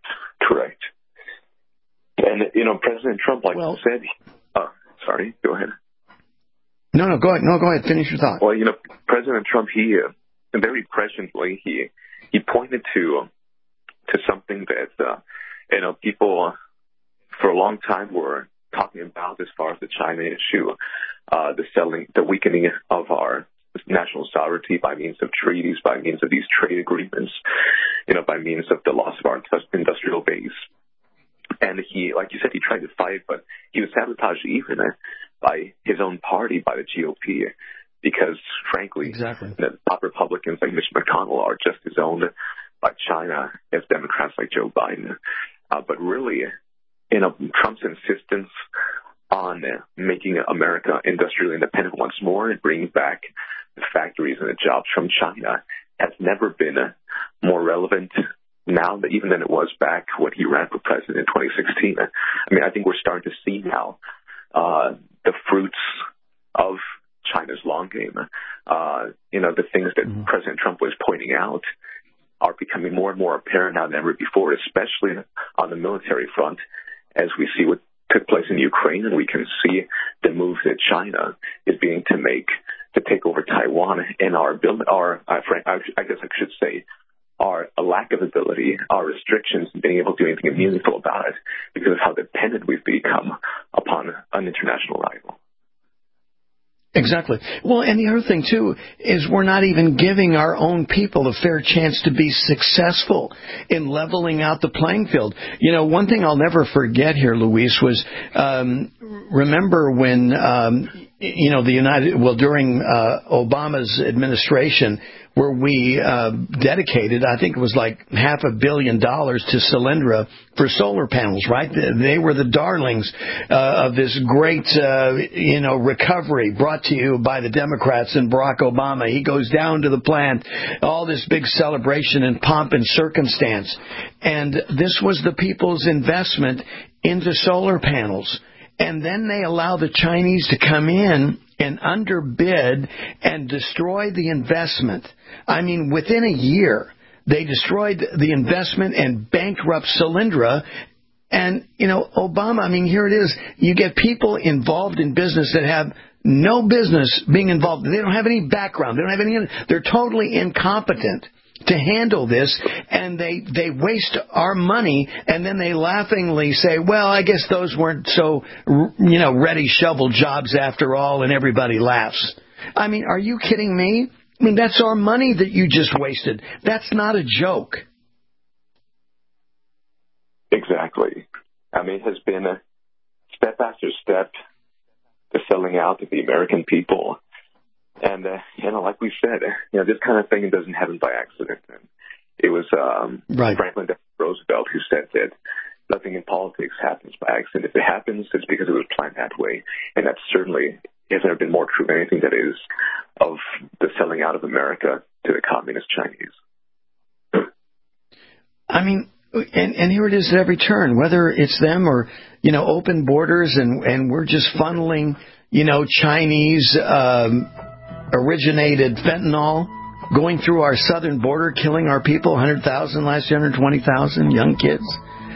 And, President Trump, like you said, sorry, go ahead.
No, go ahead. No, go ahead. Finish your thought.
Well, President Trump, he very presciently he pointed to something that people for a long time were talking about as far as the China issue, the weakening of our national sovereignty by means of treaties, by means of these trade agreements, by means of the loss of our industrial base. And he, like you said, he tried to fight, but he was sabotaged even by his own party, by the GOP, because, frankly, the top Republicans like Mitch McConnell are just as owned by China as Democrats like Joe Biden. But really, Trump's insistence on making America industrially independent once more and bringing back the factories and the jobs from China has never been more relevant now even than it was back when he ran for president in 2016. I mean, I think we're starting to see now the fruits of China's long game. The things that President Trump was pointing out are becoming more and more apparent now than ever before, especially on the military front, as we see what took place in Ukraine, and we can see the moves that China is beginning to make to take over Taiwan, and our lack of ability, our restrictions, and being able to do anything meaningful about it because of how dependent we've become upon an international rival.
Exactly. Well, and the other thing, too, is we're not even giving our own people a fair chance to be successful in leveling out the playing field. One thing I'll never forget here, Luis, was remember when, during Obama's administration, where we dedicated, I think it was like $500 million to Solyndra for solar panels, right? They were the darlings of this great, recovery brought to you by the Democrats and Barack Obama. He goes down to the plant, all this big celebration and pomp and circumstance. And this was the people's investment into solar panels. And then they allow the Chinese to come in and underbid and destroy the investment. I mean, within a year, they destroyed the investment and bankrupt Solyndra. And, Obama, here it is. You get people involved in business that have no business being involved. They don't have any background. They're totally incompetent to handle this, and they waste our money, and then they laughingly say, well, I guess those weren't so, ready shovel jobs after all, and everybody laughs. Are you kidding me? That's our money that you just wasted. That's not a joke.
Exactly. It has been a step after step the selling out of the American people. And, like we said, this kind of thing doesn't happen by accident. And it was Franklin D. Roosevelt who said that nothing in politics happens by accident. If it happens, it's because it was planned that way. And that certainly has never been more true than anything that is of the selling out of America to the communist Chinese.
And here it is at every turn, whether it's them or, open borders and we're just funneling, Chinese originated fentanyl going through our southern border, killing our people, 100,000 last year, 120,000 young kids.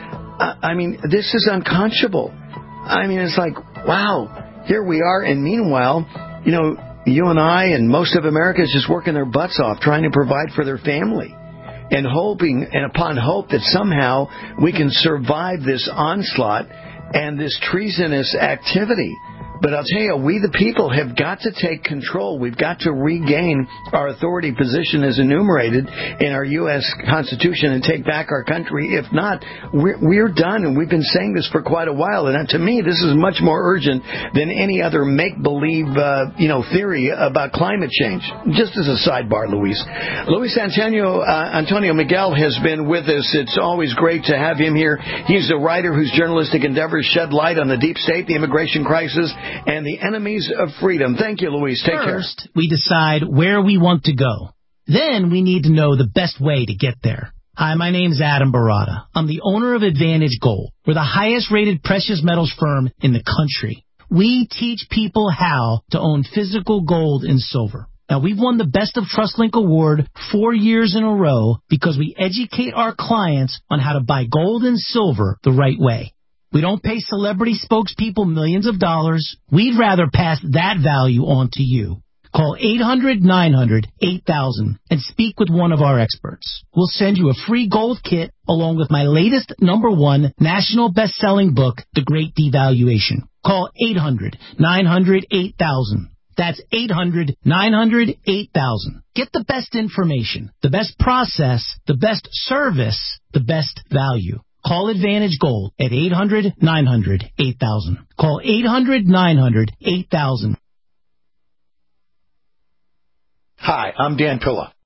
This is unconscionable. It's like, wow, here we are. And meanwhile, you and I and most of America is just working their butts off trying to provide for their family and hoping and upon hope that somehow we can survive this onslaught and this treasonous activity. But I'll tell you, we the people have got to take control. We've got to regain our authority position as enumerated in our U.S. Constitution and take back our country. If not, we're done, and we've been saying this for quite a while. And to me, this is much more urgent than any other make-believe, theory about climate change. Just as a sidebar, Luis. Luis Antonio Miguel has been with us. It's always great to have him here. He's a writer whose journalistic endeavors shed light on the deep state, the immigration crisis, and the enemies of freedom. Thank you, Luis. Take care.
First, we decide where we want to go. Then we need to know the best way to get there. Hi, my name's Adam Barada. I'm the owner of Advantage Gold. We're the highest-rated precious metals firm in the country. We teach people how to own physical gold and silver. Now, we've won the Best of TrustLink Award 4 years in a row because we educate our clients on how to buy gold and silver the right way. We don't pay celebrity spokespeople millions of dollars. We'd rather pass that value on to you. Call 800-900-8000 and speak with one of our experts. We'll send you a free gold kit along with my latest #1 national best-selling book, The Great Devaluation. Call 800-900-8000. That's 800-900-8000. Get the best information, the best process, the best service, the best value. Call Advantage Gold at 800-900-8000. Call 800-900-8000.
Hi, I'm Dan Pilla.